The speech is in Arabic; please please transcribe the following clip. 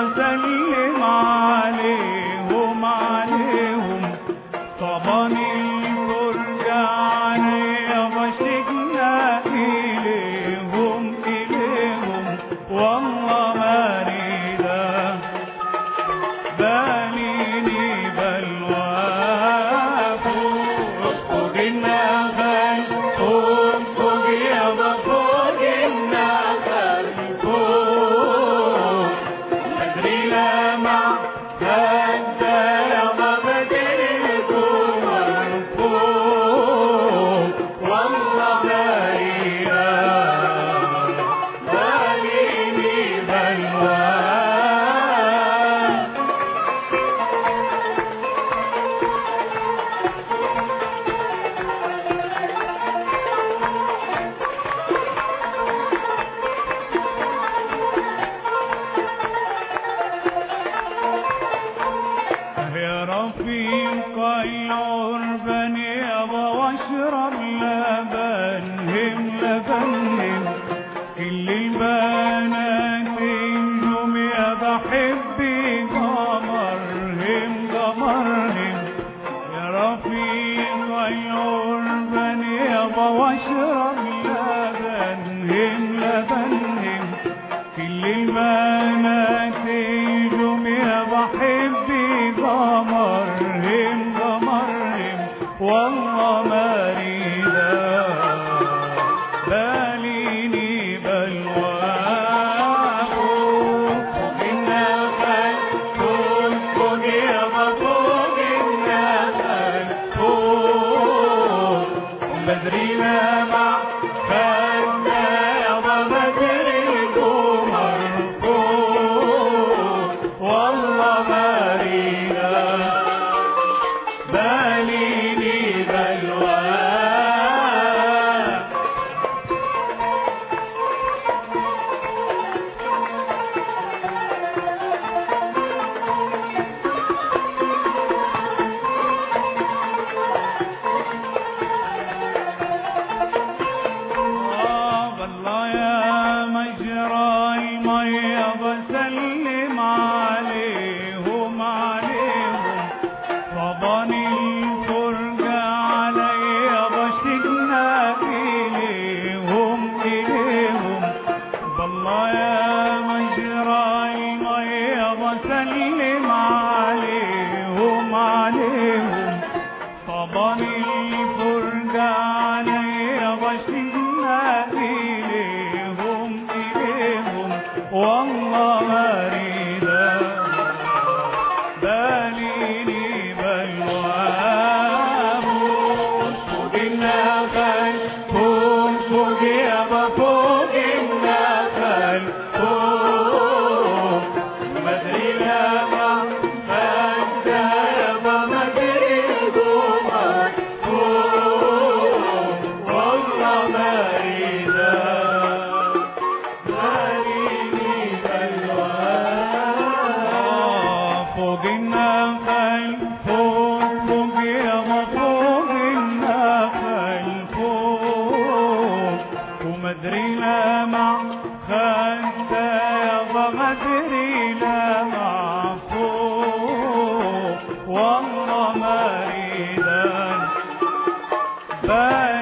وسلم عليهم طبن الفرجة علي وشكنا إليهم والله ما ريدا باليني بلوى فوق النخل فوق يابا فوق النخل فوق مدري لمع هدى يابا بدر القمر فوق والله بايرة باليني بلوى يا رفيق العربان يابا واشرب لبنهم كل البنات النجوم يابا حبي قمرهم يا رفيق العربان يابا واشرب لبنهم كل البنات النجوم يابا حبي قمرهم والله ما ريدا باليني بلوى فوق النخل فوق يابا فوق النخل فوق بدري لمع خدنا يابا بدر القمر فوق والله ما ريدا باليني بلوى بالله يا مجرى المية بسلم عليهم طبن الفرجة علي بشكنا إليهم بالله يا مجرى المية بسلم عليهم طبن الفرجة علي بشكنا إليهم والله ما ريدا باليني بلوى فوق النخل فوق يابا فوق النخل فوق مدري لمع هدى يابا مدري القمر فوق والله ما ريدا باليني بلوى فوق النخل فوق يابا فوق النخل فوق ومدري لمع خدة يابا مدري لمع فوق والله ما ريدا